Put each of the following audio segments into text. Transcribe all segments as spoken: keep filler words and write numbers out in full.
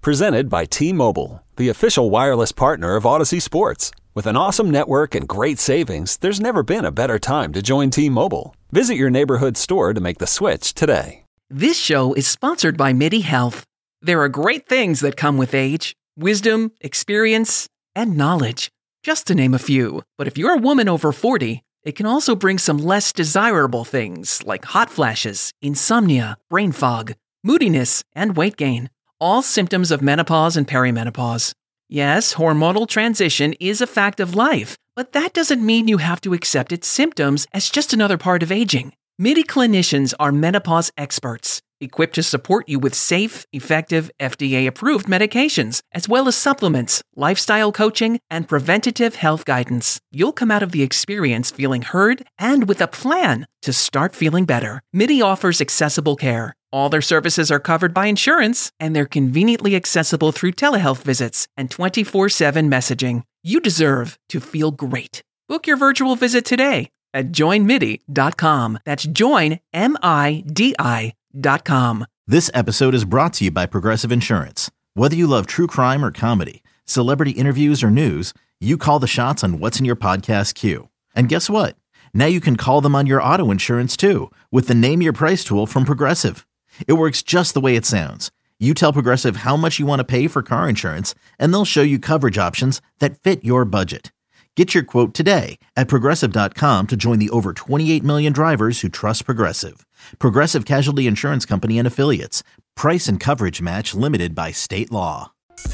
Presented by T-Mobile, the official wireless partner of Odyssey Sports. With an awesome network and great savings, there's never been a better time to join T-Mobile. Visit your neighborhood store to make the switch today. This show is sponsored by MIDI Health. There are great things that come with age. Wisdom, experience, and knowledge. Just to name a few. But if you're a woman over forty, it can also bring some less desirable things like hot flashes, insomnia, brain fog, moodiness, and weight gain. All symptoms of menopause and perimenopause. Yes, hormonal transition is a fact of life, but that doesn't mean you have to accept its symptoms as just another part of aging. MIDI clinicians are menopause experts, equipped to support you with safe, effective, F D A-approved medications, as well as supplements, lifestyle coaching, and preventative health guidance. You'll come out of the experience feeling heard and with a plan to start feeling better. MIDI offers accessible care. All their services are covered by insurance, and they're conveniently accessible through telehealth visits and twenty-four seven messaging. You deserve to feel great. Book your virtual visit today at join midi dot com. That's join, M I D I dot com. This episode is brought to you by Progressive Insurance. Whether you love true crime or comedy, celebrity interviews or news, you call the shots on what's in your podcast queue. And guess what? Now you can call them on your auto insurance too with the Name Your Price tool from Progressive. It works just the way it sounds. You tell Progressive how much you want to pay for car insurance, and they'll show you coverage options that fit your budget. Get your quote today at Progressive dot com to join the over twenty-eight million drivers who trust Progressive. Progressive Casualty Insurance Company and Affiliates. Price and coverage match limited by state law.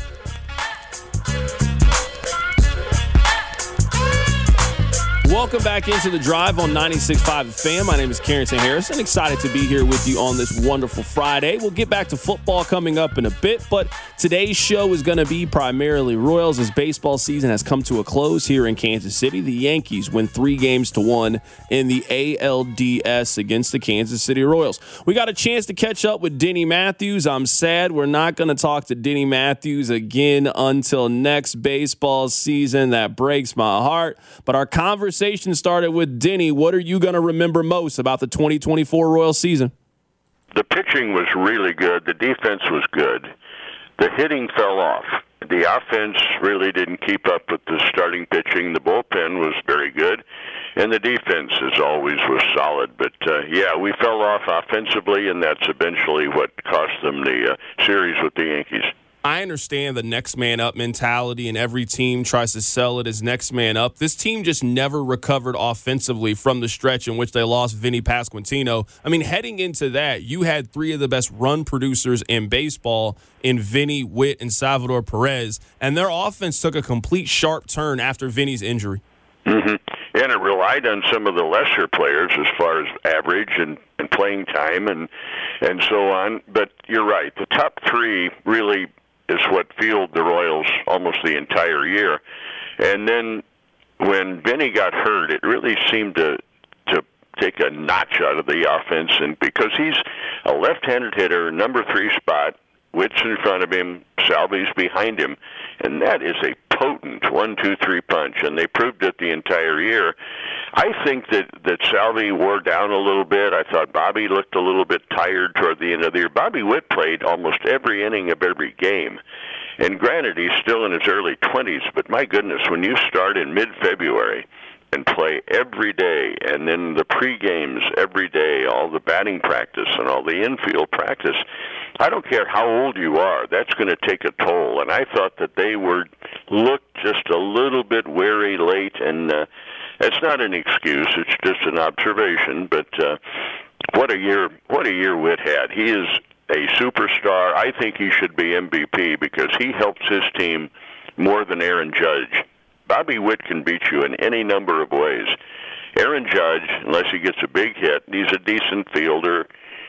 Welcome back into The Drive on ninety-six point five F M. My name is Carrington Harrison. Excited to be here with you on this wonderful Friday. We'll get back to football coming up in a bit, but today's show is going to be primarily Royals as baseball season has come to a close here in Kansas City. The Yankees win three games to one in the A L D S against the Kansas City Royals. We got a chance to catch up with Denny Matthews. I'm sad we're not going to talk to Denny Matthews again until next baseball season. That breaks my heart, but our conversation started with Denny. What are you going to remember most about the twenty twenty-four Royals season? The pitching was really good. The defense was good. The hitting fell off. The offense really didn't keep up with the starting pitching. The bullpen was very good. And the defense, as always, was solid. But, uh, yeah, we fell off offensively, and that's eventually what cost them the uh, series with the Yankees. I understand the next man up mentality, and every team tries to sell it as next man up. This team just never recovered offensively from the stretch in which they lost Vinny Pasquantino. I mean, heading into that, you had three of the best run producers in baseball in Vinny, Witt, and Salvador Perez, and their offense took a complete sharp turn after Vinny's injury. Mm-hmm. And it relied on some of the lesser players as far as average and, and playing time and and so on. But you're right. The top three really is what fueled the Royals almost the entire year. And then when Vinny got hurt, it really seemed to to take a notch out of the offense, and because he's a left-handed hitter, number three spot, Witt's in front of him, Salvi's behind him, and that is a potent one two three punch, and they proved it the entire year. I think that, that Salvi wore down a little bit. I thought Bobby looked a little bit tired toward the end of the year. Bobby Witt played almost every inning of every game. And granted, he's still in his early twenties, but my goodness, when you start in mid-February and play every day, and then the pre-games every day, all the batting practice and all the infield practice, I don't care how old you are, that's going to take a toll. And I thought that they were looked just a little bit wary late, and uh, it's not an excuse, it's just an observation. But uh, what a year! What a year Witt had. He is a superstar. I think he should be M V P because he helps his team more than Aaron Judge. Bobby Witt can beat you in any number of ways. Aaron Judge, unless he gets a big hit, he's a decent fielder,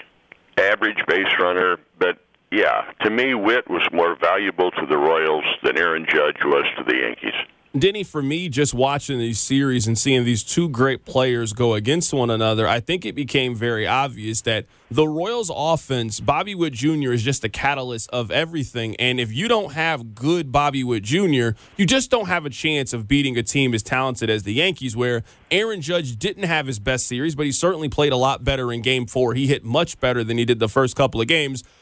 average base runner, but yeah, to me, Witt was more valuable to the Royals than Aaron Judge was to the Yankees. Denny, for me, just watching these series and seeing these two great players go against one another, I think it became very obvious that the Royals offense, Bobby Witt Junior is just the catalyst of everything. And if you don't have good Bobby Witt Junior, you just don't have a chance of beating a team as talented as the Yankees, where Aaron Judge didn't have his best series, but he certainly played a lot better in game four. He hit much better than he did the first couple of games.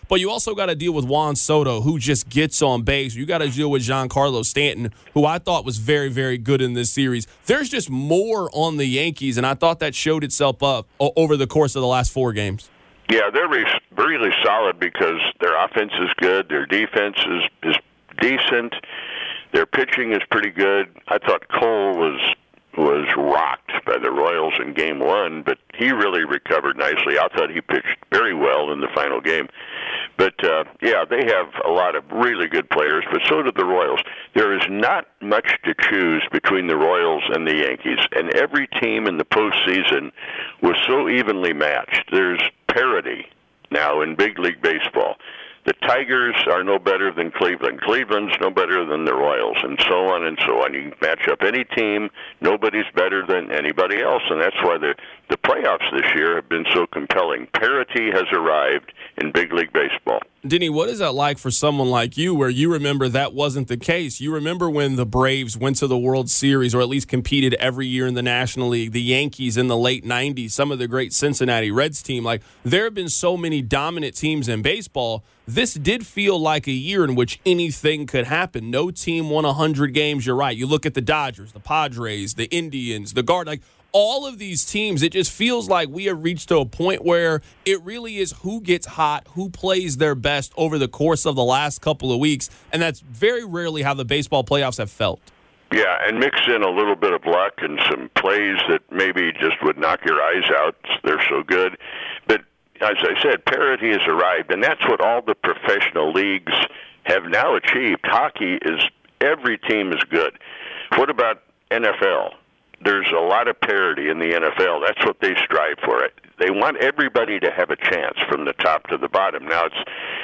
But you also got to deal with Juan Soto, who just gets on base. You got to deal with Giancarlo Stanton, who I thought was very, very good in this series. There's just more on the Yankees, and I thought that showed itself up over the course of the last four games. Yeah, they're re- really solid because their offense is good, their defense is, is decent, their pitching is pretty good. I thought Cole was was rocked by the Royals in game one, but he really recovered nicely. I thought he pitched very well in the final game. But, uh, yeah, they have a lot of really good players, but so do the Royals. There is not much to choose between the Royals and the Yankees, and every team in the postseason was so evenly matched. There's parity now in big league baseball. The Tigers are no better than Cleveland. Cleveland's no better than the Royals, and so on and so on. You can match up any team. Nobody's better than anybody else, and that's why the, the playoffs this year have been so compelling. Parity has arrived in big league baseball. Denny, what is that like for someone like you where you remember that wasn't the case? You remember when the Braves went to the World Series or at least competed every year in the National League, the Yankees in the late nineties, some of the great Cincinnati Reds team. Like, there have been so many dominant teams in baseball. This did feel like a year in which anything could happen. No team won one hundred games. You're right. You look at the Dodgers, the Padres, the Indians, the Guard, like, all of these teams, it just feels like we have reached to a point where it really is who gets hot, who plays their best over the course of the last couple of weeks, and that's very rarely how the baseball playoffs have felt. Yeah, and mix in a little bit of luck and some plays that maybe just would knock your eyes out. They're so good. But as I said, parity has arrived, and that's what all the professional leagues have now achieved. Hockey is, every team is good. What about N F L? There's a lot of parity in the N F L. That's what they strive for. It. They want everybody to have a chance from the top to the bottom. Now, it's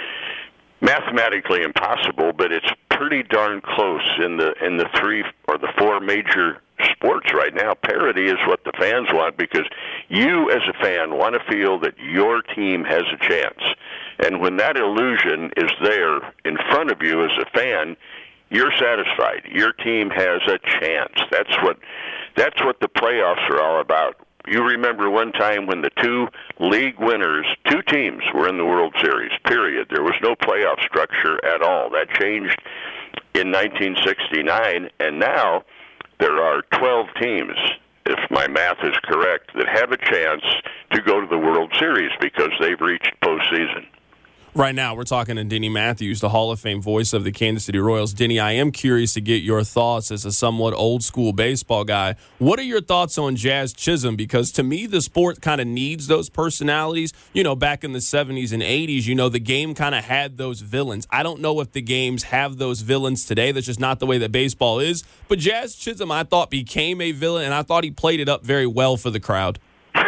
mathematically impossible, but it's pretty darn close in the in the three or the four major sports right now. Parity is what the fans want because you, as a fan, want to feel that your team has a chance. And when that illusion is there in front of you as a fan, you're satisfied. Your team has a chance. That's what that's what the playoffs are all about. You remember one time when the two league winners, two teams were in the World Series, period. There was no playoff structure at all. That changed in nineteen sixty-nine, and now there are twelve teams, if my math is correct, that have a chance to go to the World Series because they've reached postseason. Right now, we're talking to Denny Matthews, the Hall of Fame voice of the Kansas City Royals. Denny, I am curious to get your thoughts as a somewhat old-school baseball guy. What are your thoughts on Jazz Chisholm? Because to me, the sport kind of needs those personalities. You know, back in the seventies and eighties, you know, the game kind of had those villains. I don't know if the games have those villains today. That's just not the way that baseball is. But Jazz Chisholm, I thought, became a villain, and I thought he played it up very well for the crowd.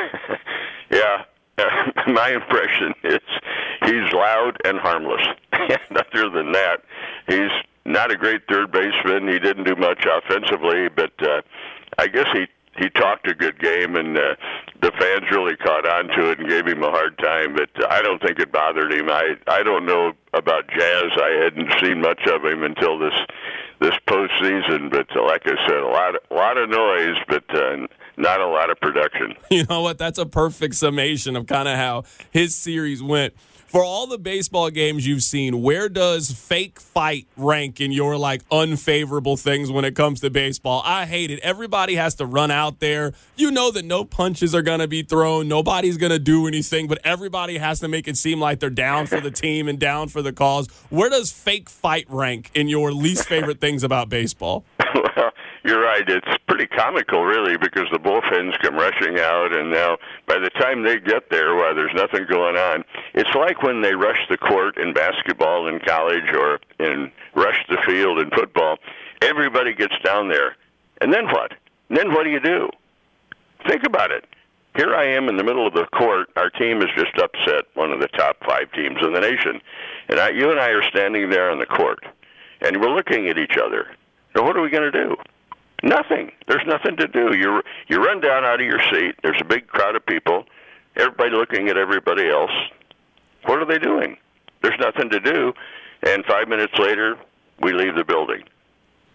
Yeah, my impression is he's loud and harmless. And other than that, he's not a great third baseman. He didn't do much offensively, but uh, I guess he, he talked a good game, and uh, the fans really caught on to it and gave him a hard time. But uh, I don't think it bothered him. I I don't know about Jazz. I hadn't seen much of him until this this postseason. But uh, like I said, a lot of, a lot of noise, but uh, not a lot of production. You know what? That's a perfect summation of kind of how his series went. For all the baseball games you've seen, where does fake fight rank in your, like, unfavorable things when it comes to baseball? I hate it. Everybody has to run out there. You know that no punches are going to be thrown. Nobody's going to do anything, but everybody has to make it seem like they're down for the team and down for the cause. Where does fake fight rank in your least favorite things about baseball? Well, you're right. It's pretty comical, really, because the bullpens come rushing out, and now by the time they get there, well, there's nothing going on. It's like when they rush the court in basketball in college or in rush the field in football. Everybody gets down there. And then what? And then what do you do? Think about it. Here I am in the middle of the court. Our team has just upset one of the top five teams in the nation. And I, you and I are standing there on the court, and we're looking at each other. Now, what are we going to do? Nothing. There's nothing to do. You you run down out of your seat. There's a big crowd of people, everybody looking at everybody else. What are they doing? There's nothing to do. And five minutes later, we leave the building.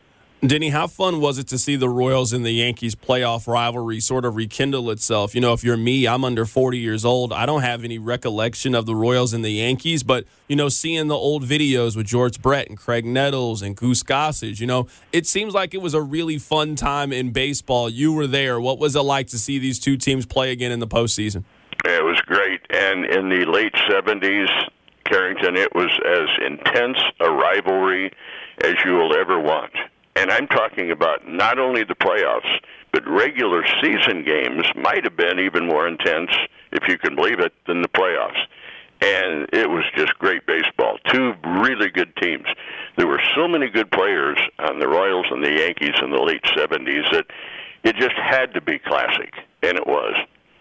Denny, how fun was it to see the Royals and the Yankees playoff rivalry sort of rekindle itself? You know, if you're me, I'm under forty years old. I don't have any recollection of the Royals and the Yankees, but, you know, seeing the old videos with George Brett and Craig Nettles and Goose Gossage, you know, it seems like it was a really fun time in baseball. You were there. What was it like to see these two teams play again in the postseason? It was great. And in the late seventies, Carrington, it was as intense a rivalry as you will ever want. And I'm talking about not only the playoffs, but regular season games might have been even more intense, if you can believe it, than the playoffs. And it was just great baseball. Two really good teams. There were so many good players on the Royals and the Yankees in the late seventies that it just had to be classic, and it was.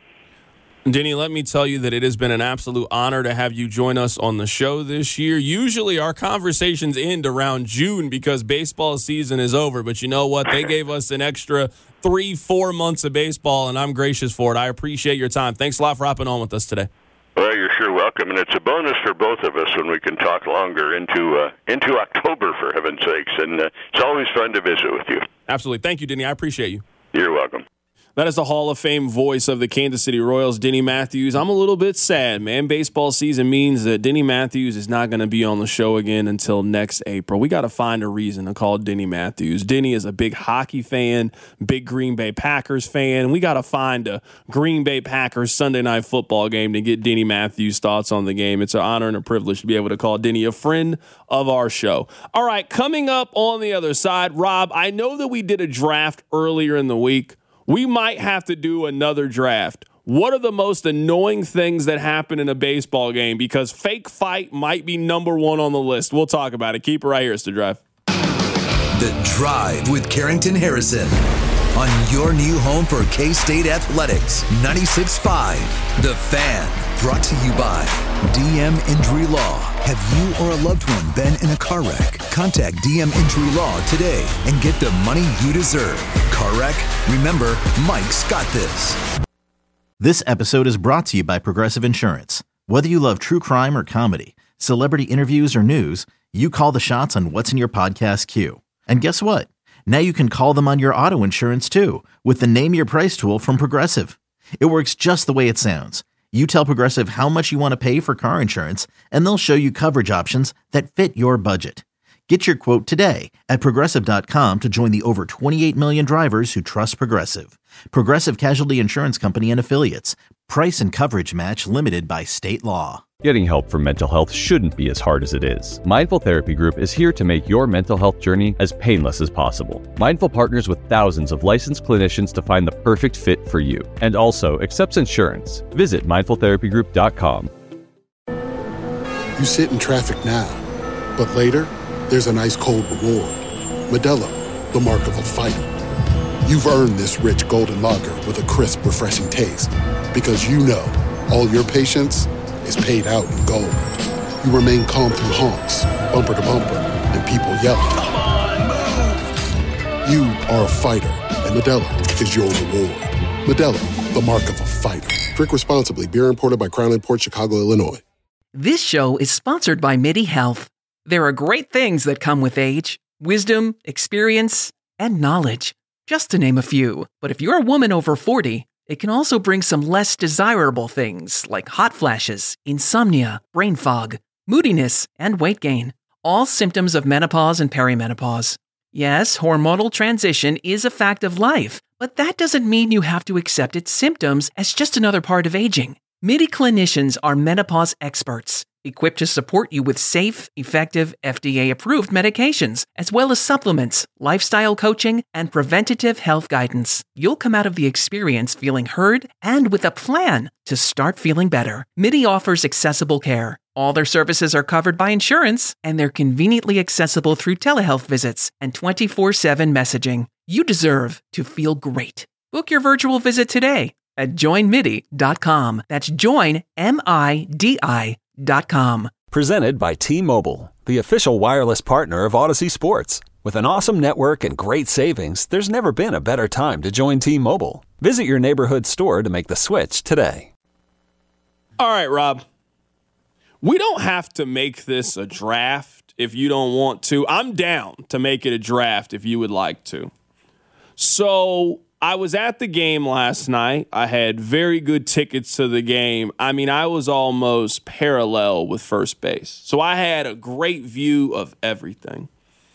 Denny, let me tell you that it has been an absolute honor to have you join us on the show this year. Usually our conversations end around June because baseball season is over, but you know what? They gave us an extra three, four months of baseball, and I'm gracious for it. I appreciate your time. Thanks a lot for hopping on with us today. Well, you're sure welcome, and it's a bonus for both of us when we can talk longer into uh, into October, for heaven's sakes, and uh, it's always fun to visit with you. Absolutely. Thank you, Denny. I appreciate you. You're welcome. That is the Hall of Fame voice of the Kansas City Royals, Denny Matthews. I'm a little bit sad, man. Baseball season means that Denny Matthews is not going to be on the show again until next April. We got to find a reason to call Denny Matthews. Denny is a big hockey fan, big Green Bay Packers fan. We got to find a Green Bay Packers Sunday night football game to get Denny Matthews' thoughts on the game. It's an honor and a privilege to be able to call Denny a friend of our show. All right, coming up on the other side, Rob, I know that we did a draft earlier in the week. We might have to do another draft. What are the most annoying things that happen in a baseball game? Because fake fight might be number one on the list. We'll talk about it. Keep it right here. It's The Drive. The Drive with Carrington Harrison on your new home for K-State Athletics. ninety-six point five The Fan. Brought to you by D M Injury Law. Have you or a loved one been in a car wreck? Contact D M Injury Law today and get the money you deserve. Car wreck? Remember, Mike's got this. This episode is brought to you by Progressive Insurance. Whether you love true crime or comedy, celebrity interviews or news, you call the shots on what's in your podcast queue. And guess what? Now you can call them on your auto insurance too with the Name Your Price tool from Progressive. It works just the way it sounds. You tell Progressive how much you want to pay for car insurance, and they'll show you coverage options that fit your budget. Get your quote today at Progressive dot com to join the over twenty-eight million drivers who trust Progressive. Progressive Casualty Insurance Company and Affiliates. Price and coverage match limited by state law. Getting help for mental health shouldn't be as hard as it is. Mindful Therapy Group is here to make your mental health journey as painless as possible. Mindful partners with thousands of licensed clinicians to find the perfect fit for you, and also accepts insurance. Visit mindful therapy group dot com. You sit in traffic now, but later, there's an ice-cold reward. Modelo, the mark of a fighter. You've earned this rich golden lager with a crisp, refreshing taste. Because you know, all your patience is paid out in gold. You remain calm through honks, bumper to bumper, and people yelling. Come on, move! You are a fighter, and Modelo is your reward. Modelo, the mark of a fighter. Drink responsibly. Beer imported by Crown Imports, Chicago, Illinois. This show is sponsored by MIDI Health. There are great things that come with age, wisdom, experience, and knowledge, just to name a few. But if you're a woman over forty, it can also bring some less desirable things like hot flashes, insomnia, brain fog, moodiness, and weight gain. All symptoms of menopause and perimenopause. Yes, hormonal transition is a fact of life, but that doesn't mean you have to accept its symptoms as just another part of aging. MIDI clinicians are menopause experts, equipped to support you with safe, effective, F D A-approved medications, as well as supplements, lifestyle coaching, and preventative health guidance. You'll come out of the experience feeling heard and with a plan to start feeling better. MIDI offers accessible care. All their services are covered by insurance, and they're conveniently accessible through telehealth visits and twenty-four seven messaging. You deserve to feel great. Book your virtual visit today at join midi dot com. That's join, M I D I dot com. Presented by T-Mobile, the official wireless partner of Odyssey Sports. With an awesome network and great savings, there's never been a better time to join T-Mobile. Visit your neighborhood store to make the switch today. All right, Rob. We don't have to make this a draft draft if you don't want to. I'm down to make it a draft if you would like to. So I was at the game last night. I had very good tickets to the game. I mean, I was almost parallel with first base. So I had a great view of everything.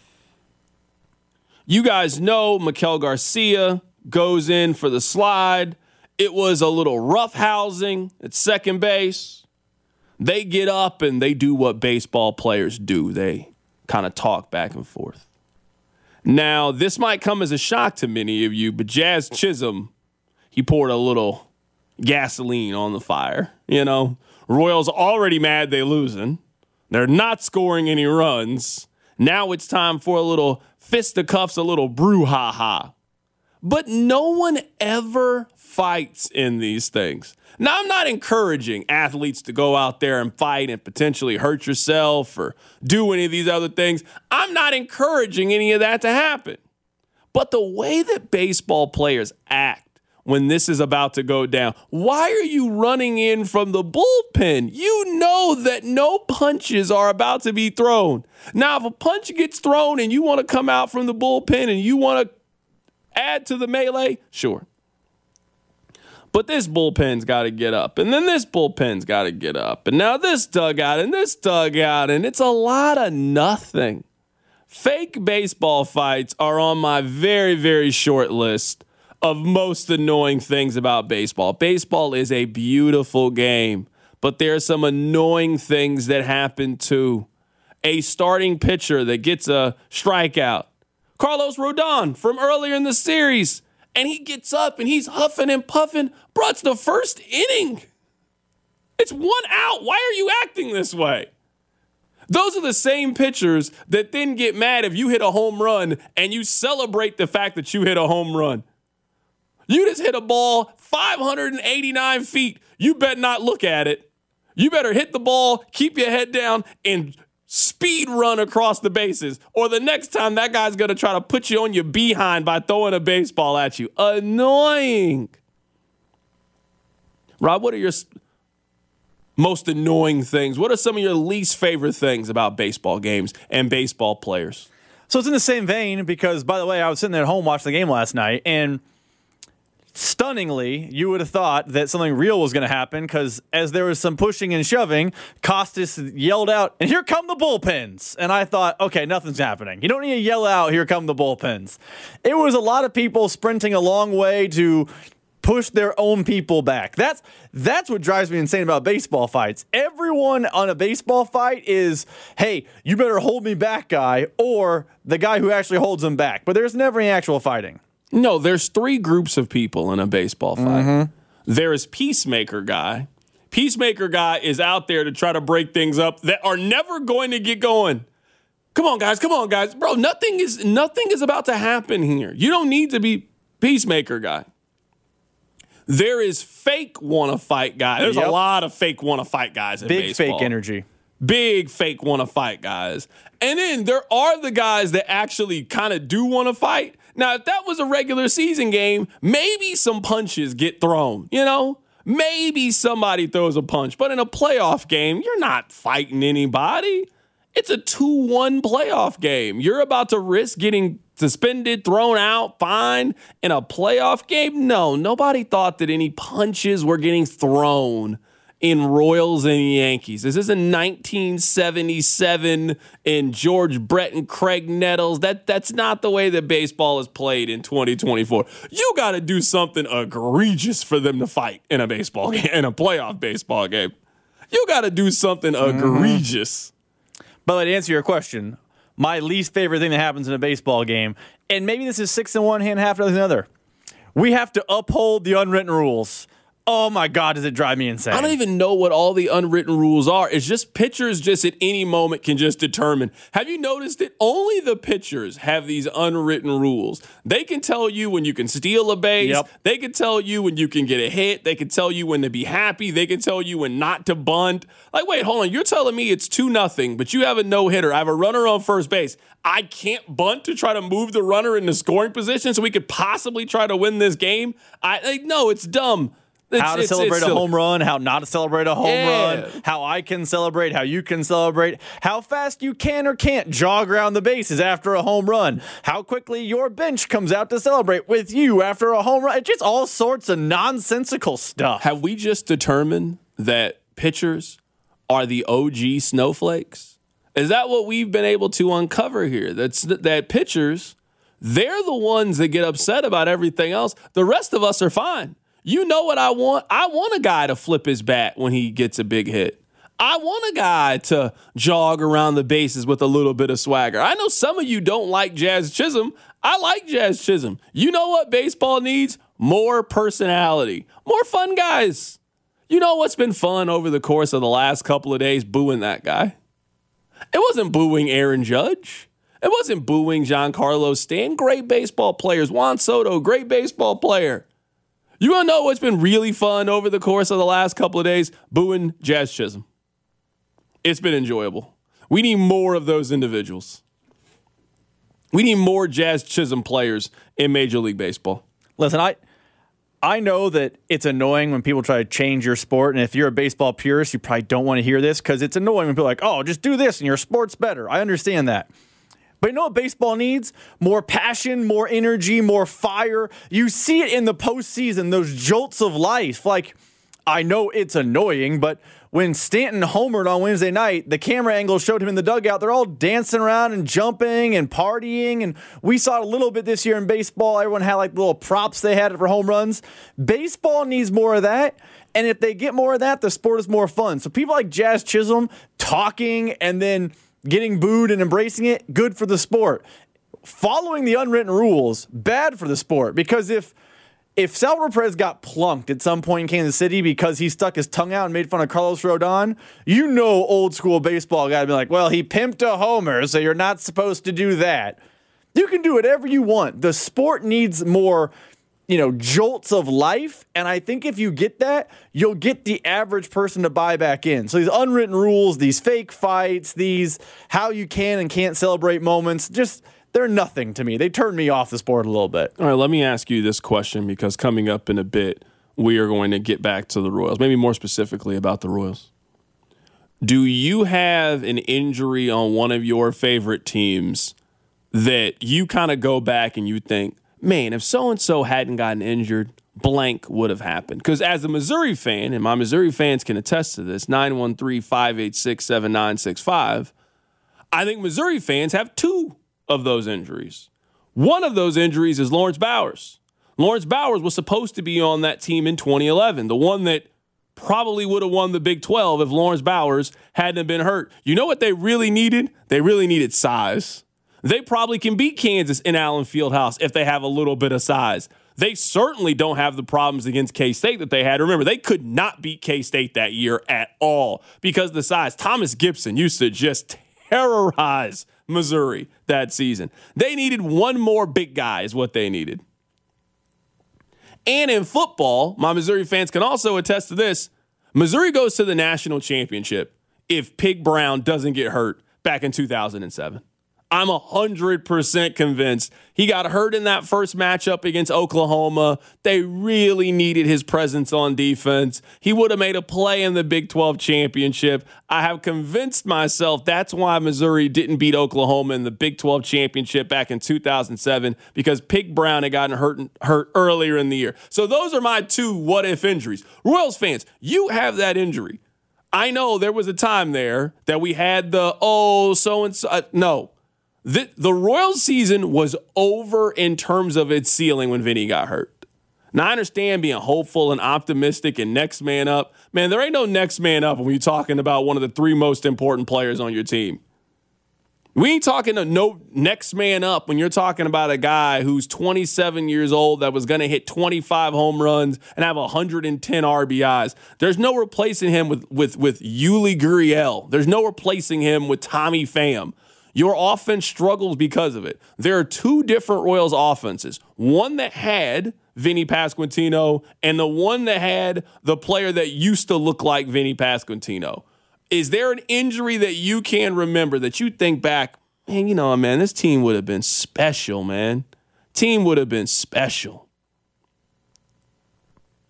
You guys know Maikel Garcia goes in for the slide. It was a little roughhousing at second base. They get up and they do what baseball players do. They kind of talk back and forth. Now, this might come as a shock to many of you, but Jazz Chisholm, he poured a little gasoline on the fire. You know, Royals already mad they losing. They're not scoring any runs. Now it's time for a little fisticuffs, a little brouhaha. But no one ever fights in these things. Now, I'm not encouraging athletes to go out there and fight and potentially hurt yourself or do any of these other things. I'm not encouraging any of that to happen. But the way that baseball players act when this is about to go down, why are you running in from the bullpen? You know that no punches are about to be thrown. Now, if a punch gets thrown and you want to come out from the bullpen and you want to add to the melee, sure. But this bullpen's got to get up, and then this bullpen's got to get up, and now this dugout, and this dugout, and it's a lot of nothing. Fake baseball fights are on my very, very short list of most annoying things about baseball. Baseball is a beautiful game, but there are some annoying things that happen too. A starting pitcher that gets a strikeout. Carlos Rodon from earlier in the series. And he gets up and he's huffing and puffing. Bro, it's the first inning. It's one out. Why are you acting this way? Those are the same pitchers that then get mad if you hit a home run and you celebrate the fact that you hit a home run. You just hit a ball five hundred eighty-nine feet. You better not look at it. You better hit the ball, keep your head down, and speed run across the bases, or the next time that guy's going to try to put you on your behind by throwing a baseball at you. Annoying. Rob, what are your most annoying things? What are some of your least favorite things about baseball games and baseball players? So it's in the same vein because, by the way, I was sitting there at home watching the game last night, and stunningly, you would have thought that something real was going to happen because as there was some pushing and shoving, Costas yelled out, and here come the bullpens. And I thought, okay, nothing's happening. You don't need to yell out, here come the bullpens. It was a lot of people sprinting a long way to push their own people back. That's that's what drives me insane about baseball fights. Everyone on a baseball fight is, hey, you better hold me back, guy, or the guy who actually holds them back. But there's never any actual fighting. No, there's three groups of people in a baseball fight. Mm-hmm. There is Peacemaker Guy. Peacemaker Guy is out there to try to break things up that are never going to get going. Come on, guys. Come on, guys. Bro, nothing is nothing is about to happen here. You don't need to be Peacemaker Guy. There is fake wanna-fight guy. There's yep. a lot of fake wanna-fight guys in Big baseball. Big fake energy. Big fake wanna-fight guys. And then there are the guys that actually kind of do want to fight. Now, if that was a regular season game, maybe some punches get thrown, you know? Maybe somebody throws a punch. But in a playoff game, you're not fighting anybody. It's a two one playoff game. You're about to risk getting suspended, thrown out, fined in a playoff game? No, nobody thought that any punches were getting thrown in Royals and Yankees. This is in nineteen seventy-seven in George Brett and Craig Nettles. That, that's not the way that baseball is played in twenty twenty-four. You got to do something egregious for them to fight in a baseball game, in a playoff baseball game. You got to do something egregious. But to answer your question, my least favorite thing that happens in a baseball game, and maybe this is six in one hand, half in another, we have to uphold the unwritten rules. Oh, my God, does it drive me insane. I don't even know what all the unwritten rules are. It's just pitchers just at any moment can just determine. Have you noticed that only the pitchers have these unwritten rules? They can tell you when you can steal a base. Yep. They can tell you when you can get a hit. They can tell you when to be happy. They can tell you when not to bunt. Like, wait, hold on. You're telling me it's two nothing, but you have a no-hitter. I have a runner on first base. I can't bunt to try to move the runner into scoring position so we could possibly try to win this game? I like, no, it's dumb. It's, how to it's, celebrate it's a home run, how not to celebrate a home yeah. run, how I can celebrate, how you can celebrate, how fast you can or can't jog around the bases after a home run, how quickly your bench comes out to celebrate with you after a home run. It's just all sorts of nonsensical stuff. Have we just determined that pitchers are the O G snowflakes? Is that what we've been able to uncover here? That's that pitchers, they're the ones that get upset about everything else. The rest of us are fine. You know what I want? I want a guy to flip his bat when he gets a big hit. I want a guy to jog around the bases with a little bit of swagger. I know some of you don't like Jazz Chisholm. I like Jazz Chisholm. You know what baseball needs? More personality. More fun guys. You know what's been fun over the course of the last couple of days? Booing that guy. It wasn't booing Aaron Judge. It wasn't booing Giancarlo Stanton. Great baseball players. Juan Soto, great baseball player. You want to know what's been really fun over the course of the last couple of days? Booing Jazz Chisholm. It's been enjoyable. We need more of those individuals. We need more Jazz Chisholm players in Major League Baseball. Listen, I I know that it's annoying when people try to change your sport, and if you're a baseball purist, you probably don't want to hear this because it's annoying when people are like, oh, just do this and your sport's better. I understand that. But you know what baseball needs? More passion, more energy, more fire. You see it in the postseason, those jolts of life. Like, I know it's annoying, but when Stanton homered on Wednesday night, the camera angle showed him in the dugout. They're all dancing around and jumping and partying. And we saw it a little bit this year in baseball. Everyone had like little props they had for home runs. Baseball needs more of that. And if they get more of that, the sport is more fun. So people like Jazz Chisholm talking and then getting booed and embracing it, good for the sport. Following the unwritten rules, bad for the sport. Because if if Salvador Perez got plunked at some point in Kansas City because he stuck his tongue out and made fun of Carlos Rodon, you know old school baseball guy would be like, well, he pimped a homer, so you're not supposed to do that. You can do whatever you want. The sport needs more, you know, jolts of life. And I think if you get that, you'll get the average person to buy back in. So these unwritten rules, these fake fights, these how you can and can't celebrate moments, just they're nothing to me. They turn me off the sport a little bit. All right, let me ask you this question because coming up in a bit, we are going to get back to the Royals, maybe more specifically about the Royals. Do you have an injury on one of your favorite teams that you kind of go back and you think, man, if so-and-so hadn't gotten injured, blank would have happened? Because as a Missouri fan, and my Missouri fans can attest to this, nine one three, five eight six, seven nine six five, I think Missouri fans have two of those injuries. One of those injuries is Lawrence Bowers. Lawrence Bowers was supposed to be on that team in twenty eleven, the one that probably would have won the Big twelve if Lawrence Bowers hadn't been hurt. You know what they really needed? They really needed size. They probably can beat Kansas in Allen Fieldhouse if they have a little bit of size. They certainly don't have the problems against K-State that they had. Remember, they could not beat K-State that year at all because of the size. Thomas Gibson used to just terrorize Missouri that season. They needed one more big guy is what they needed. And in football, my Missouri fans can also attest to this. Missouri goes to the national championship if Pig Brown doesn't get hurt back in two thousand seven. I'm one hundred percent convinced he got hurt in that first matchup against Oklahoma. They really needed his presence on defense. He would have made a play in the Big twelve championship. I have convinced myself that's why Missouri didn't beat Oklahoma in the Big twelve championship back in two thousand seven, because Pig Brown had gotten hurt, hurt earlier in the year. So those are my two what-if injuries. Royals fans, you have that injury. I know there was a time there that we had the, oh, so-and-so. Uh, no. The, the Royals season was over in terms of its ceiling when Vinny got hurt. Now, I understand being hopeful and optimistic and next man up. Man, there ain't no next man up when you're talking about one of the three most important players on your team. We ain't talking to no next man up when you're talking about a guy who's twenty-seven years old that was going to hit twenty-five home runs and have one hundred ten R B Is. There's no replacing him with, with, with Yuli Gurriel. There's no replacing him with Tommy Pham. Your offense struggles because of it. There are two different Royals offenses. One that had Vinny Pasquantino and the one that had the player that used to look like Vinny Pasquantino. Is there an injury that you can remember that you think back, man, you know, man, this team would have been special, man. Team would have been special.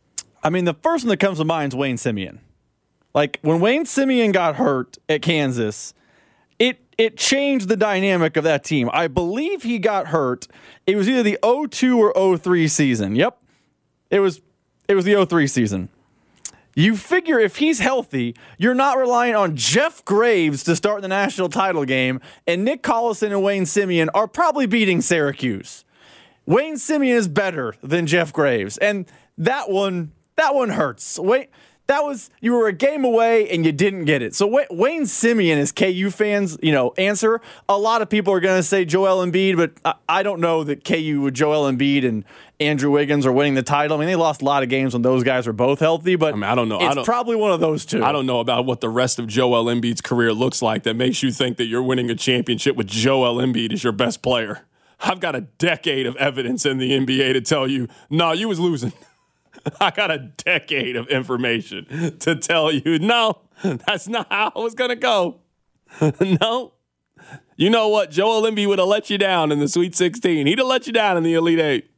I mean, the first one that comes to mind is Wayne Simeon. Like, when Wayne Simeon got hurt at Kansas, it it changed the dynamic of that team. I believe he got hurt. It was either the oh two or oh three season. Yep. It was it was the oh three season. You figure if he's healthy, you're not relying on Jeff Graves to start the national title game, and Nick Collison and Wayne Simeon are probably beating Syracuse. Wayne Simeon is better than Jeff Graves, and that one that one hurts. Wait, that was you were a game away and you didn't get it. So Wayne Simeon is K U fans, you know, answer. A lot of people are going to say Joel Embiid, but I, I don't know that K U with Joel Embiid and Andrew Wiggins are winning the title. I mean, they lost a lot of games when those guys were both healthy, but I, mean, I don't know. It's I don't, probably one of those two. I don't know about what the rest of Joel Embiid's career looks like that makes you think that you're winning a championship with Joel Embiid as your best player. I've got a decade of evidence in the N B A to tell you, no, you was losing. I got a decade of information to tell you, no, that's not how it was going to go. No. You know what? Joel Embiid would have let you down in the Sweet sixteen. He'd have let you down in the Elite Eight.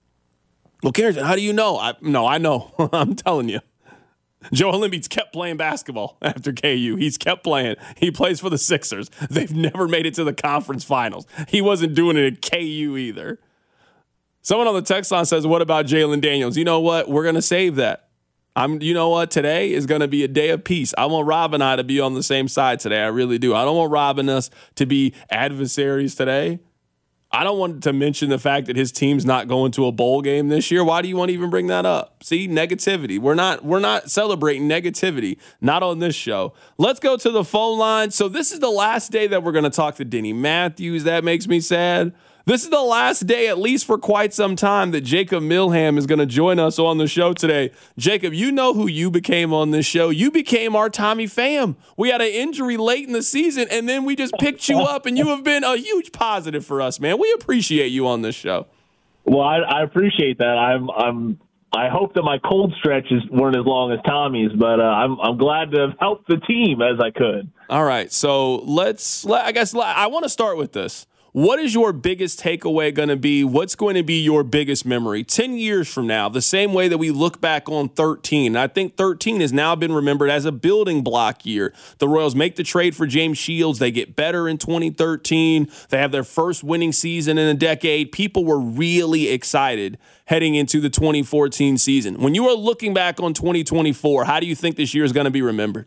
Well, Carrington, how do you know? I, no, I know. I'm telling you. Joel Embiid's kept playing basketball after K U. He's kept playing. He plays for the Sixers. They've never made it to the conference finals. He wasn't doing it at K U either. Someone on the text line says, what about Jalen Daniels? You know what? We're going to save that. I'm. You know what? Today is going to be a day of peace. I want Rob and I to be on the same side today. I really do. I don't want Rob and us to be adversaries today. I don't want to mention the fact that his team's not going to a bowl game this year. Why do you want to even bring that up? See, negativity. We're not we're not celebrating negativity. Not on this show. Let's go to the phone line. So this is the last day that we're going to talk to Denny Matthews. That makes me sad. This is the last day, at least for quite some time, that Jacob Milham is going to join us on the show today. Jacob, you know who you became on this show. You became our Tommy Pham. We had an injury late in the season, and then we just picked you up, and you have been a huge positive for us, man. We appreciate you on this show. Well, I, I appreciate that. I'm, I'm, I hope that my cold stretches weren't as long as Tommy's, but uh, I'm, I'm glad to have helped the team as I could. All right, so let's. I guess I want to start with this. What is your biggest takeaway going to be? What's going to be your biggest memory ten years from now, the same way that we look back on thirteen? I think thirteen has now been remembered as a building block year. The Royals make the trade for James Shields. They get better in twenty thirteen. They have their first winning season in a decade. People were really excited heading into the twenty fourteen season. When you are looking back on twenty twenty-four, how do you think this year is going to be remembered?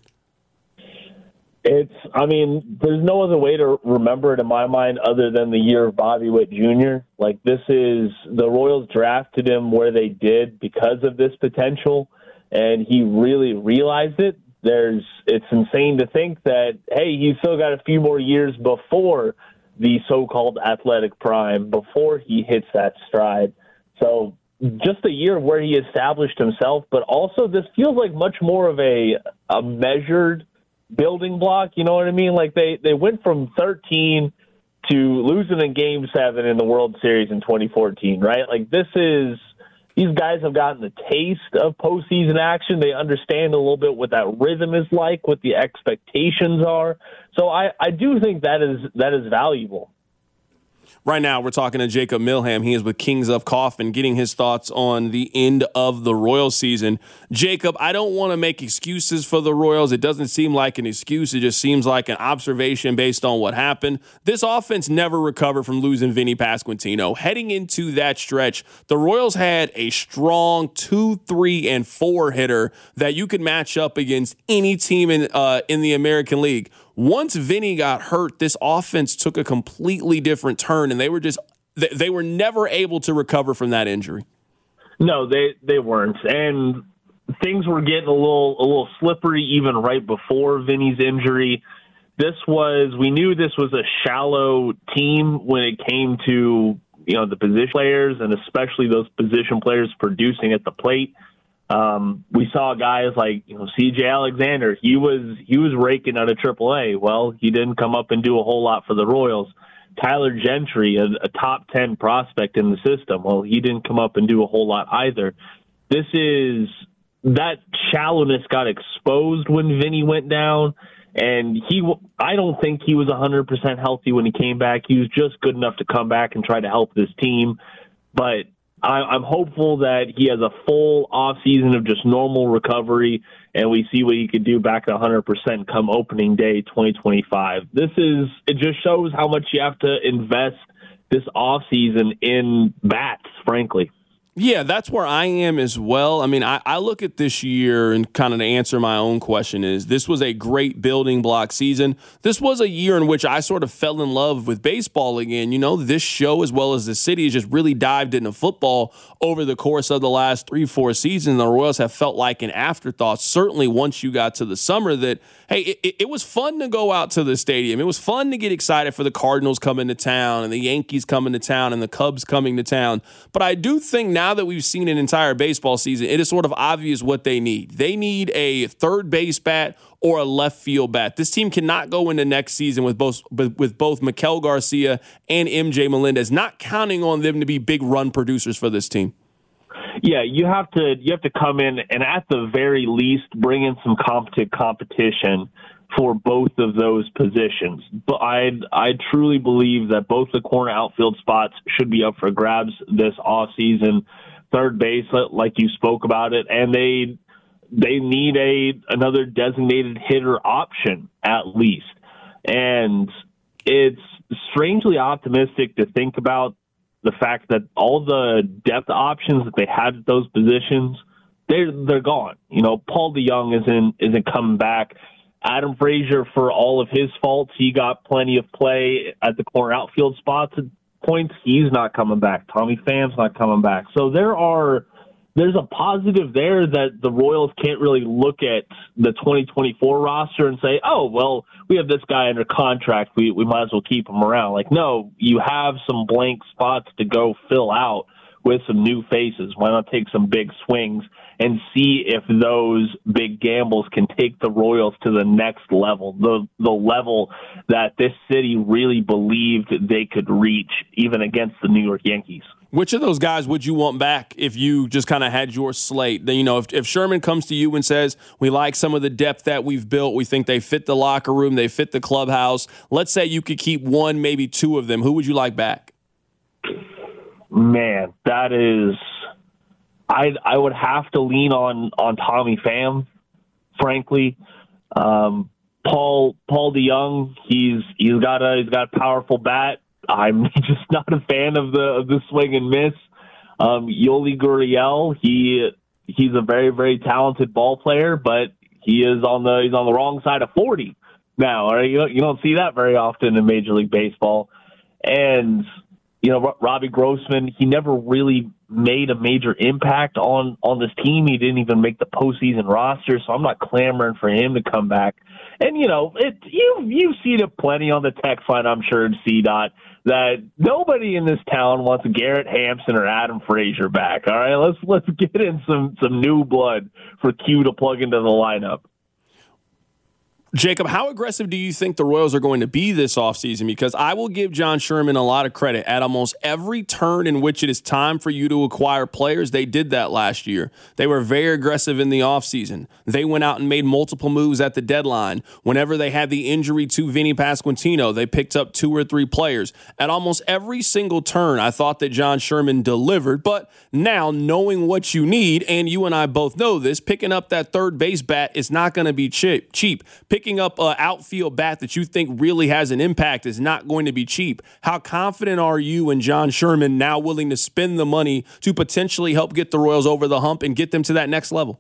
It's, I mean, there's no other way to remember it in my mind other than the year of Bobby Witt Junior Like, this is, the Royals drafted him where they did because of this potential, and he really realized it. There's, it's insane to think that, hey, he's still got a few more years before the so-called athletic prime, before he hits that stride. So just a year where he established himself, but also this feels like much more of a, a measured building block, you know what I mean? Like they, they went from thirteen to losing in game seven in the World Series in twenty fourteen, right? Like this is, these guys have gotten the taste of postseason action. They understand a little bit what that rhythm is like, what the expectations are. So I, I do think that is, that is valuable. Right now, we're talking to Jacob Milham. He is with Kings of Coffin, getting his thoughts on the end of the Royals season. Jacob, I don't want to make excuses for the Royals. It doesn't seem like an excuse. It just seems like an observation based on what happened. This offense never recovered from losing Vinny Pasquantino. Heading into that stretch, the Royals had a strong two, three, and four hitter that you could match up against any team in uh, in the American League. Once Vinny got hurt, this offense took a completely different turn, and they were just they, they were never able to recover from that injury. No, they they weren't, and things were getting a little a little slippery even right before Vinny's injury. This was we knew this was a shallow team when it came to you know the position players, and especially those position players producing at the plate. Um, we saw guys like you know C J Alexander. He was he was raking out of triple A. Well, he didn't come up and do a whole lot for the Royals. Tyler Gentry, a, a top ten prospect in the system. Well, he didn't come up and do a whole lot either. This is that shallowness got exposed when Vinny went down, and he. I don't think he was one hundred percent healthy when he came back. He was just good enough to come back and try to help this team, but I, I'm hopeful that he has a full off season of just normal recovery, and we see what he could do back at one hundred percent come opening day twenty twenty-five. This is it just shows how much you have to invest this off season in bats, frankly. Yeah, that's where I am as well. I mean, I, I look at this year and kind of to answer my own question is this was a great building block season. This was a year in which I sort of fell in love with baseball again. You know, this show as well as the city has just really dived into football over the course of the last three, four seasons. The Royals have felt like an afterthought, certainly once you got to the summer, that, hey, it, it was fun to go out to the stadium. It was fun to get excited for the Cardinals coming to town and the Yankees coming to town and the Cubs coming to town. But I do think now Now that we've seen an entire baseball season, it is sort of obvious what they need. They need a third base bat or a left field bat. This team cannot go into next season with both with both Maikel Garcia and M J Melendez, not counting on them to be big run producers for this team. Yeah, you have to you have to come in and at the very least bring in some competent competition for both of those positions. But I I truly believe that both the corner outfield spots should be up for grabs this offseason. Third base, like you spoke about it, and they they need a another designated hitter option at least. And it's strangely optimistic to think about the fact that all the depth options that they had at those positions, they're they're gone. You know, Paul DeJong isn't isn't coming back. Adam Frazier, for all of his faults, he got plenty of play at the corner outfield spots at points. He's not coming back. Tommy Pham's not coming back. So there are there's a positive there that the Royals can't really look at the twenty twenty-four roster and say, oh, well, we have this guy under contract. We we might as well keep him around. Like, no, you have some blank spots to go fill out with some new faces. Why not take some big swings and see if those big gambles can take the Royals to the next level, the the level that this city really believed they could reach, even against the New York Yankees. Which of those guys would you want back if you just kind of had your slate? Then, you know, if, if Sherman comes to you and says, we like some of the depth that we've built, we think they fit the locker room, they fit the clubhouse, let's say you could keep one, maybe two of them, who would you like back? Man, that is... I I would have to lean on, on Tommy Pham, frankly. Um, Paul Paul DeJong, he's he's got a he's got a powerful bat. I'm just not a fan of the of the swing and miss. Um, Yoli Gurriel, he he's a very very talented ball player, but he is on the he's on the wrong side of forty now. Right? You don't, you don't see that very often in Major League Baseball, and you know Robbie Grossman, he never really made a major impact on, on this team. He didn't even make the postseason roster, so I'm not clamoring for him to come back. And, you know, it you, you've seen it plenty on the text line, I'm sure, in C DOT, that nobody in this town wants Garrett Hampson or Adam Frazier back. All right, let's let's get in some, some new blood for Q to plug into the lineup. Jacob, how aggressive do you think the Royals are going to be this offseason? Because I will give John Sherman a lot of credit. At almost every turn in which it is time for you to acquire players, they did that last year. They were very aggressive in the offseason. They went out and made multiple moves at the deadline. Whenever they had the injury to Vinny Pasquantino, they picked up two or three players. At almost every single turn, I thought that John Sherman delivered. But now, knowing what you need, and you and I both know this, picking up that third base bat is not going to be cheap. cheap. Picking up an outfield bat that you think really has an impact is not going to be cheap. How confident are you in John Sherman now willing to spend the money to potentially help get the Royals over the hump and get them to that next level?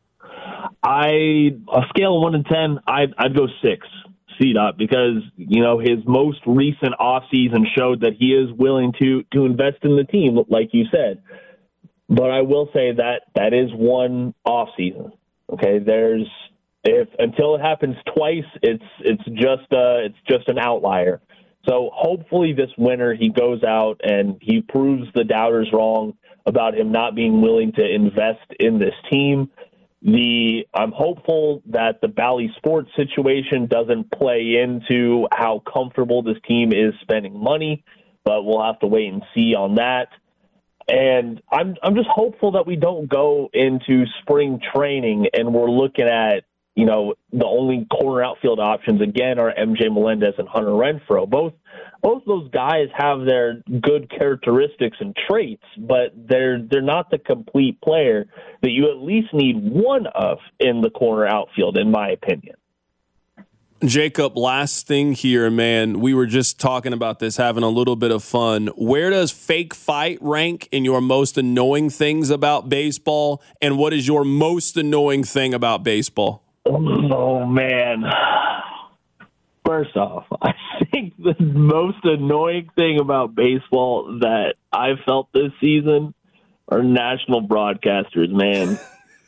I, a scale of one to ten, I'd, I'd go six, C DOT, because, you know, his most recent offseason showed that he is willing to, to invest in the team, like you said. But I will say that that is one offseason. Okay, there's, If until it happens twice, it's it's just uh it's just an outlier. So hopefully this winter he goes out and he proves the doubters wrong about him not being willing to invest in this team. The I'm hopeful that the Bally Sports situation doesn't play into how comfortable this team is spending money, but we'll have to wait and see on that. And I'm I'm just hopeful that we don't go into spring training and we're looking at, you know, the only corner outfield options, again, are M J Melendez and Hunter Renfroe. Both both those guys have their good characteristics and traits, but they're they're not the complete player that you at least need one of in the corner outfield, in my opinion. Jacob, last thing here, man. We were just talking about this, having a little bit of fun. Where does fake fight rank in your most annoying things about baseball? And what is your most annoying thing about baseball? Oh, man. First off, I think the most annoying thing about baseball that I've felt this season are national broadcasters, man.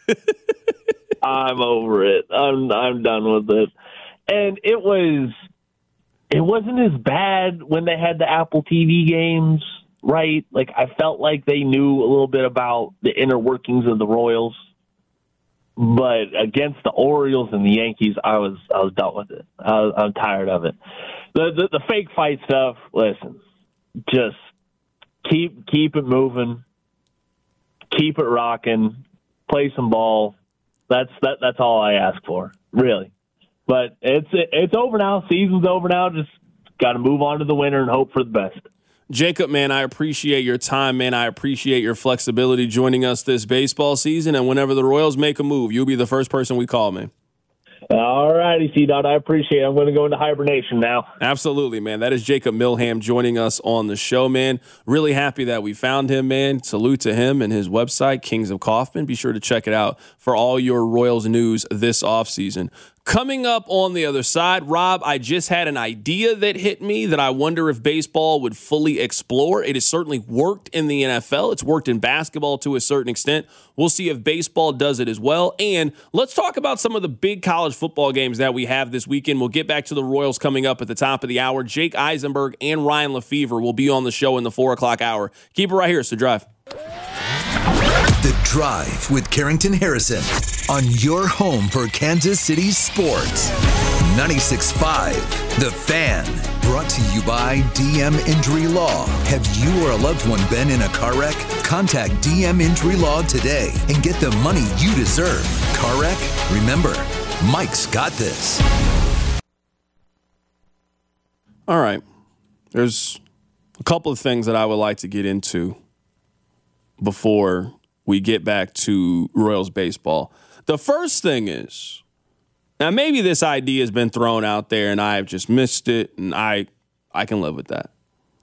I'm over it. I'm I'm done with it. And it was it wasn't as bad when they had the Apple T V games, right? Like, I felt like they knew a little bit about the inner workings of the Royals. But against the Orioles and the Yankees, I was I was done with it. I was, I'm tired of it. The, the the fake fight stuff, listen, just keep keep it moving, keep it rocking, play some ball. That's that that's all I ask for, really. But it's it's over now. Season's over now. Just got to move on to the winter and hope for the best. Jacob, man, I appreciate your time, man. I appreciate your flexibility joining us this baseball season. And whenever the Royals make a move, you'll be the first person we call, man. All righty, C-Dot. I appreciate it. I'm going to go into hibernation now. Absolutely, man. That is Jacob Milham joining us on the show, man. Really happy that we found him, man. Salute to him and his website, Kings of Kaufman. Be sure to check it out for all your Royals news this offseason. Coming up on the other side, Rob, I just had an idea that hit me that I wonder if baseball would fully explore. It has certainly worked in the N F L. It's worked in basketball to a certain extent. We'll see if baseball does it as well. And let's talk about some of the big college football games that we have this weekend. We'll get back to the Royals coming up at the top of the hour. Jake Eisenberg and Ryan Lefevre will be on the show in the four o'clock hour. Keep it right here. It's The Drive. The Drive with Carrington Harrison on your home for Kansas City sports. ninety-six point five, The Fan. Brought to you by D M Injury Law. Have you or a loved one been in a car wreck? Contact D M Injury Law today and get the money you deserve. Car wreck? Remember, Mike's got this. All right. There's a couple of things that I would like to get into before we get back to Royals baseball. The first thing is, now maybe this idea has been thrown out there and I have just missed it, and I I can live with that.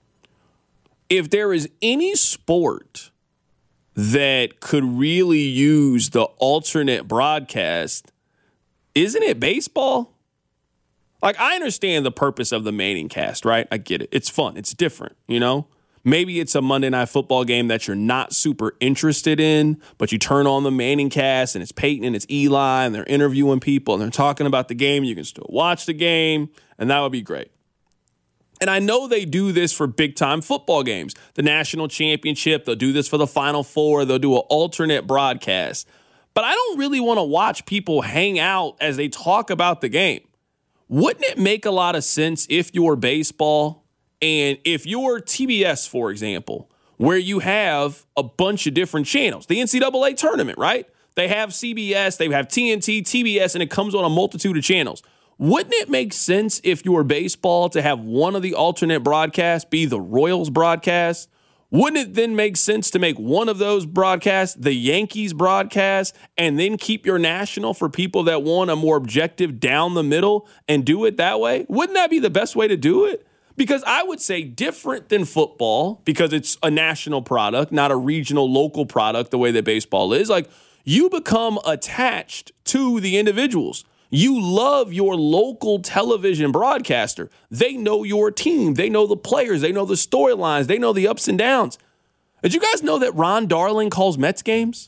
If there is any sport that could really use the alternate broadcast, isn't it baseball? Like, I understand the purpose of the Manning cast, right? I get it. It's fun. It's different, you know? Maybe it's a Monday Night Football game that you're not super interested in, but you turn on the Manning cast and it's Peyton and it's Eli and they're interviewing people and they're talking about the game. You can still watch the game, and that would be great. And I know they do this for big-time football games. The national championship, they'll do this for the Final Four. They'll do an alternate broadcast. But I don't really want to watch people hang out as they talk about the game. Wouldn't it make a lot of sense if you're baseball and if you're T B S, for example, where you have a bunch of different channels, the N C double A tournament, right? They have C B S, they have T N T, T B S, and it comes on a multitude of channels. Wouldn't it make sense if you're baseball to have one of the alternate broadcasts be the Royals broadcast? Wouldn't it then make sense to make one of those broadcasts the Yankees broadcast and then keep your national for people that want a more objective down the middle and do it that way? Wouldn't that be the best way to do it? Because I would say different than football, because it's a national product, not a regional, local product, the way that baseball is. Like, you become attached to the individuals. You love your local television broadcaster. They know your team. They know the players. They know the storylines. They know the ups and downs. Did you guys know that Ron Darling calls Mets games?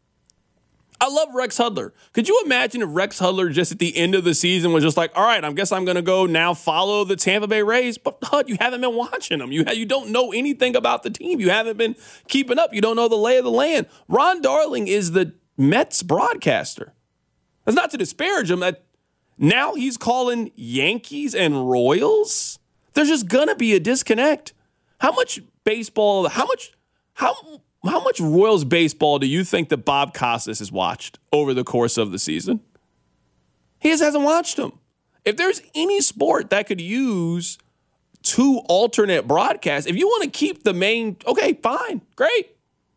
I love Rex Hudler. Could you imagine if Rex Hudler just at the end of the season was just like, all right, I guess I'm going to go now follow the Tampa Bay Rays. But Hud, you haven't been watching them. You, ha- you don't know anything about the team. You haven't been keeping up. You don't know the lay of the land. Ron Darling is the Mets broadcaster. That's not to disparage him. That now he's calling Yankees and Royals. There's just going to be a disconnect. How much baseball, how much, how How much Royals baseball do you think that Bob Costas has watched over the course of the season? He just hasn't watched them. If there's any sport that could use two alternate broadcasts. If you want to keep the main, okay, fine, great.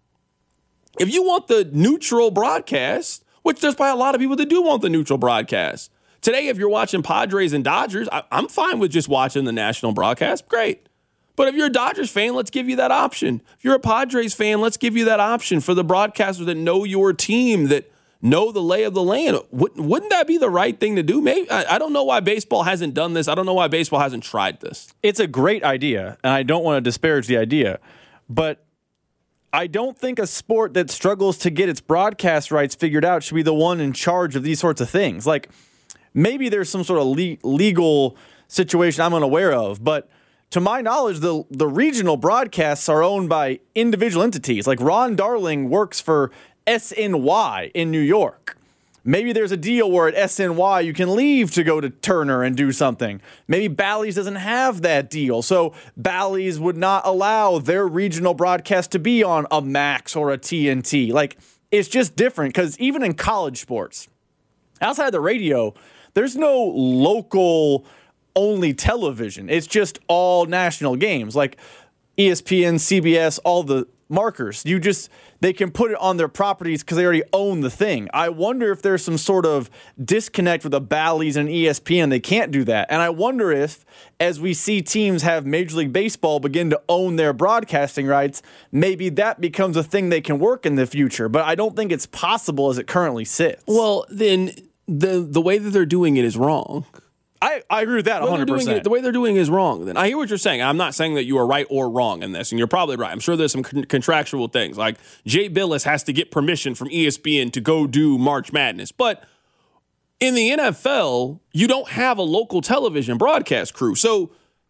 If you want the neutral broadcast, which there's probably a lot of people that do want the neutral broadcast. Today, if you're watching Padres and Dodgers, I, I'm fine with just watching the national broadcast. Great. But if you're a Dodgers fan, let's give you that option. If you're a Padres fan, let's give you that option for the broadcasters that know your team, that know the lay of the land. Wouldn't that be the right thing to do? Maybe I don't know why baseball hasn't done this. I don't know why baseball hasn't tried this. It's a great idea, and I don't want to disparage the idea, but I don't think a sport that struggles to get its broadcast rights figured out should be the one in charge of these sorts of things. Like, maybe there's some sort of le- legal situation I'm unaware of, but to my knowledge, the the regional broadcasts are owned by individual entities. Like Ron Darling works for S N Y in New York. Maybe there's a deal where at S N Y you can leave to go to Turner and do something. Maybe Bally's doesn't have that deal, so Bally's would not allow their regional broadcast to be on a Max or a T N T. Like, it's just different because even in college sports, outside of the radio, there's no local only television. It's just all national games, like E S P N, C B S, all the markers. You just, they can put it on their properties because they already own the thing. I wonder if there's some sort of disconnect with the Bally's and E S P N. They can't do that. And I wonder if, as we see teams have Major League Baseball begin to own their broadcasting rights, maybe that becomes a thing they can work in the future. But I don't think it's possible as it currently sits. Well, then the the way that they're doing it is wrong. I, I agree with that one hundred percent. It, the way they're doing it is wrong. Then I hear what you're saying. I'm not saying that you are right or wrong in this, and you're probably right. I'm sure there's some con- contractual things, like Jay Billis has to get permission from E S P N to go do March Madness. But in the N F L, you don't have a local television broadcast crew. So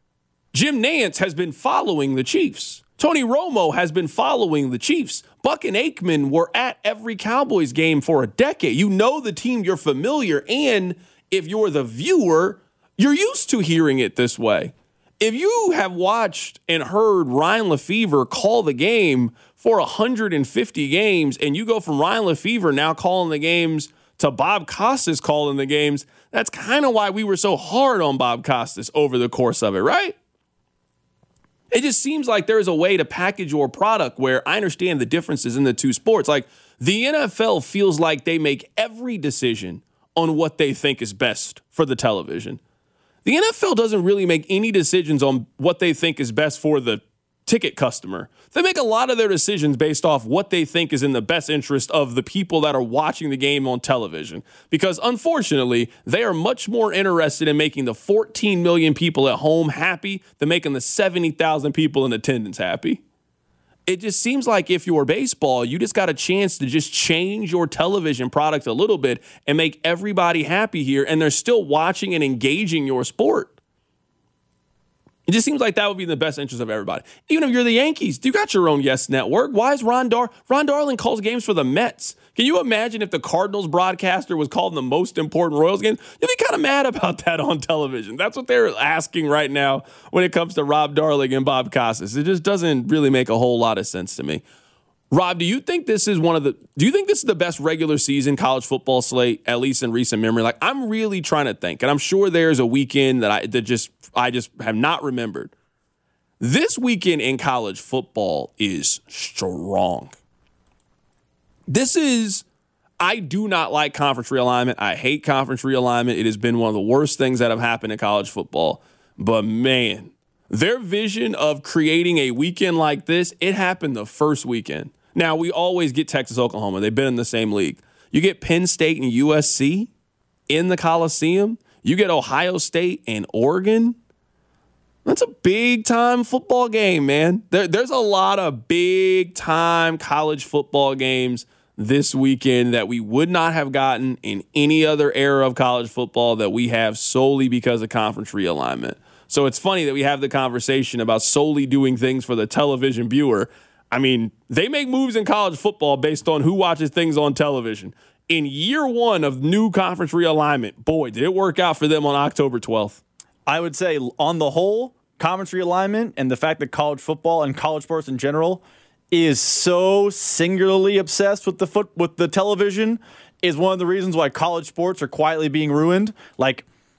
Jim Nantz has been following the Chiefs. Tony Romo has been following the Chiefs. Buck and Aikman were at every Cowboys game for a decade. You know the team, you're familiar, and if you're the viewer, you're used to hearing it this way. If you have watched and heard Ryan Lefevre call the game for one hundred fifty games, and you go from Ryan Lefevre now calling the games to Bob Costas calling the games, that's kind of why we were so hard on Bob Costas over the course of it, right? It just seems like there is a way to package your product where I understand the differences in the two sports. Like, the N F L feels like they make every decision on what they think is best for the television. The N F L doesn't really make any decisions on what they think is best for the ticket customer. They make a lot of their decisions based off what they think is in the best interest of the people that are watching the game on television. Because unfortunately, they are much more interested in making the fourteen million people at home happy than making the seventy thousand people in attendance happy. It just seems like if you're baseball, you just got a chance to just change your television product a little bit and make everybody happy here, and they're still watching and engaging your sport. It just seems like that would be in the best interest of everybody. Even if you're the Yankees, you got your own Yes Network. Why is Ron Dar- Ron Darling calls games for the Mets? Can you imagine if the Cardinals broadcaster was calling the most important Royals game? You'd be kind of mad about that on television. That's what they're asking right now when it comes to Rob Darling and Bob Costas. It just doesn't really make a whole lot of sense to me. Rob, do you think this is one of the do you think this is the best regular season college football slate, at least in recent memory? Like, I'm really trying to think, and I'm sure there's a weekend that I that just I just have not remembered. This weekend in college football is strong. This is I do not like conference realignment. I hate conference realignment. It has been one of the worst things that have happened in college football. But man, their vision of creating a weekend like this, it happened the first weekend. Now, we always get Texas, Oklahoma. They've been in the same league. You get Penn State and U S C in the Coliseum. You get Ohio State and Oregon. That's a big-time football game, man. There, there's a lot of big-time college football games this weekend that we would not have gotten in any other era of college football that we have solely because of conference realignment. So it's funny that we have the conversation about solely doing things for the television viewer. I mean, they make moves in college football based on who watches things on television. In year one of new conference realignment, boy, did it work out for them on October twelfth. I would say on the whole, conference realignment and the fact that college football and college sports in general is so singularly obsessed with the foot with the television is one of the reasons why college sports are quietly being ruined. Like,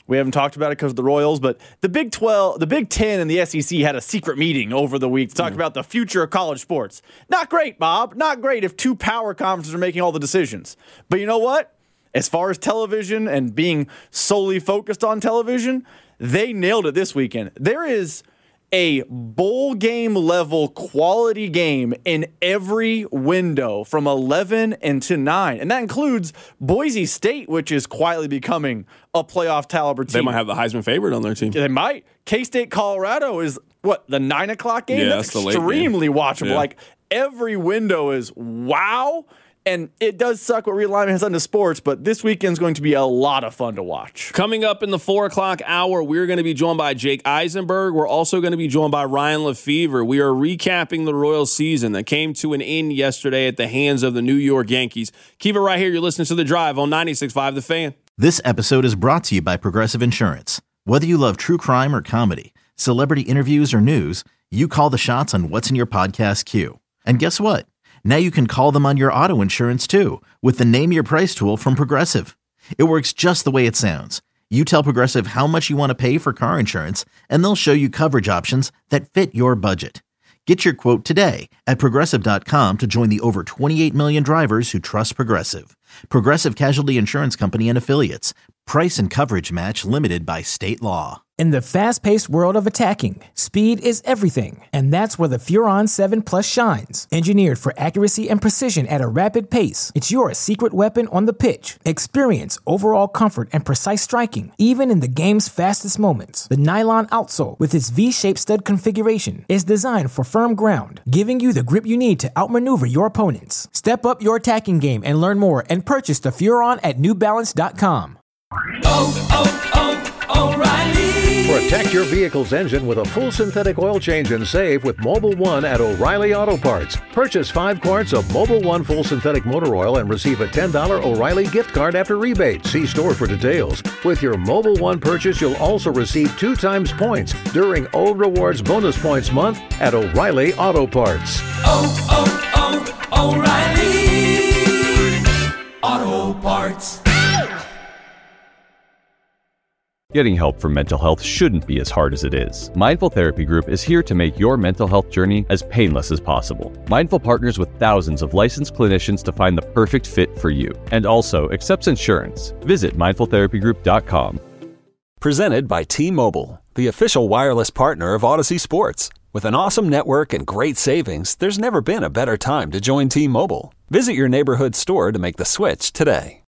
We haven't talked about it because of the Royals, but the Big twelve, the Big Ten and the S E C had a secret meeting over the week to talk mm. about the future of college sports. Not great, Bob. Not great if two power conferences are making all the decisions. But you know what? As far as television and being solely focused on television, they nailed it this weekend. There is a bowl game level quality game in every window from eleven and to nine. And that includes Boise State, which is quietly becoming a playoff caliber team. They might have the Heisman favorite on their team. They might. K-State, Colorado is, what, the nine o'clock game? Yeah, that's, that's the late extremely game. watchable. Yeah. Like, every window is wow. And it does suck what realignment has done to sports, but this weekend's going to be a lot of fun to watch. Coming up in the four o'clock hour, we're going to be joined by Jake Eisenberg. We're also going to be joined by Ryan Lefevre. We are recapping the Royals season that came to an end yesterday at the hands of the New York Yankees. Keep it right here. You're listening to The Drive on ninety-six point five The Fan. This episode is brought to you by Progressive Insurance. Whether you love true crime or comedy, celebrity interviews or news, you call the shots on what's in your podcast queue. And guess what? Now you can call them on your auto insurance too with the Name Your Price tool from Progressive. It works just the way it sounds. You tell Progressive how much you want to pay for car insurance, and they'll show you coverage options that fit your budget. Get your quote today at Progressive dot com to join the over twenty-eight million drivers who trust Progressive. Progressive Casualty Insurance Company and Affiliates. Price and coverage match limited by state law. In the fast-paced world of attacking, speed is everything, and that's where the Furon seven Plus shines. Engineered for accuracy and precision at a rapid pace, it's your secret weapon on the pitch. Experience overall comfort and precise striking, even in the game's fastest moments. The nylon outsole, with its V-shaped stud configuration, is designed for firm ground, giving you the grip you need to outmaneuver your opponents. Step up your attacking game and learn more and purchase the Furon at New Balance dot com. Oh, oh, oh, O'Reilly! Protect your vehicle's engine with a full synthetic oil change and save with Mobil one at O'Reilly Auto Parts. Purchase five quarts of Mobil one full synthetic motor oil and receive a ten dollars O'Reilly gift card after rebate. See store for details. With your Mobil one purchase, you'll also receive two times points during O Rewards Bonus Points Month at O'Reilly Auto Parts. Oh, oh, oh, O'Reilly Auto Parts. Getting help for mental health shouldn't be as hard as it is. Mindful Therapy Group is here to make your mental health journey as painless as possible. Mindful partners with thousands of licensed clinicians to find the perfect fit for you, and also accepts insurance. Visit mindful therapy group dot com. Presented by T-Mobile, the official wireless partner of Odyssey Sports. With an awesome network and great savings, there's never been a better time to join T-Mobile. Visit your neighborhood store to make the switch today.